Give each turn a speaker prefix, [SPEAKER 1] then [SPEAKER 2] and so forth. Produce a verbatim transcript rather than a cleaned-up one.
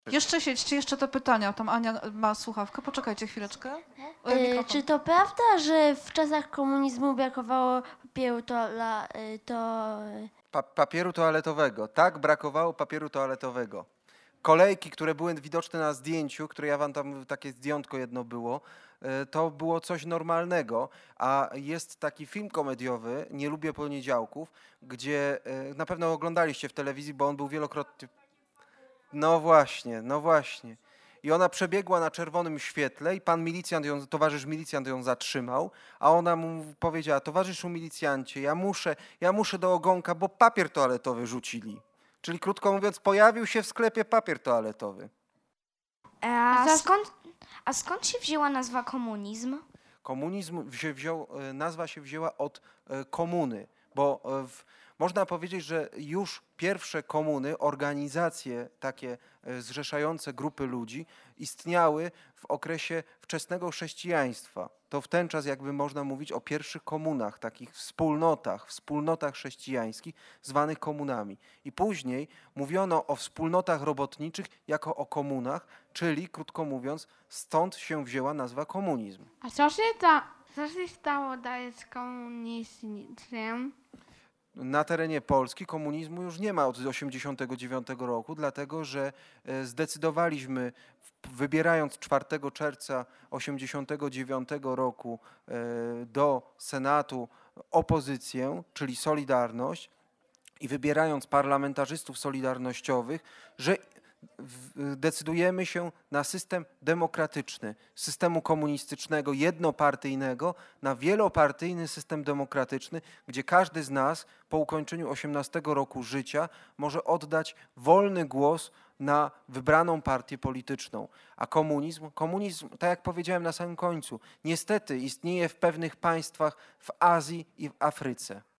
[SPEAKER 1] Jeszcze siedźcie, jeszcze te pytania. Tam Ania ma słuchawkę. Poczekajcie chwileczkę. O,
[SPEAKER 2] Y,
[SPEAKER 1] mikrofon.
[SPEAKER 2] czy to prawda, że w czasach komunizmu brakowało papieru toala, y, to...
[SPEAKER 3] Pa- papieru toaletowego. Tak, brakowało papieru toaletowego. Kolejki, które były widoczne na zdjęciu, które ja wam tam, takie zdjątko jedno było, y, to było coś normalnego, a jest taki film komediowy, Nie lubię poniedziałków, gdzie y, na pewno oglądaliście w telewizji, bo on był wielokrotnie... No właśnie, no właśnie. I ona przebiegła na czerwonym świetle i pan milicjant ją, towarzysz milicjant ją zatrzymał, a ona mu powiedziała: towarzyszu milicjancie, ja muszę, ja muszę do ogonka, bo papier toaletowy rzucili. Czyli krótko mówiąc, pojawił się w sklepie papier toaletowy.
[SPEAKER 4] A
[SPEAKER 2] Za-
[SPEAKER 4] skąd, a skąd się wzięła nazwa komunizm?
[SPEAKER 3] Komunizm się wziął, e, nazwa się wzięła od e, komuny, bo e, w, można powiedzieć, że już pierwsze komuny, organizacje takie e, zrzeszające grupy ludzi istniały w okresie wczesnego chrześcijaństwa. To w ten czas jakby można mówić o pierwszych komunach, takich wspólnotach, wspólnotach chrześcijańskich zwanych komunami. I później mówiono o wspólnotach robotniczych jako o komunach, czyli krótko mówiąc stąd się wzięła nazwa komunizm.
[SPEAKER 5] A co się, ta, co się stało dalej z komunizmem?
[SPEAKER 3] Na terenie Polski komunizmu już nie ma od osiemdziesiątego dziewiątego roku, dlatego że e, zdecydowaliśmy, w- wybierając czwartego czerwca osiemdziesiątego dziewiątego roku e, do Senatu opozycję, czyli Solidarność, i wybierając parlamentarzystów solidarnościowych, że w- decydujemy się na system demokratyczny, z systemu komunistycznego, jednopartyjnego, na wielopartyjny system demokratyczny, gdzie każdy z nas po ukończeniu osiemnastego roku życia może oddać wolny głos na wybraną partię polityczną. A komunizm, komunizm, tak jak powiedziałem na samym końcu, niestety istnieje w pewnych państwach w Azji i w Afryce.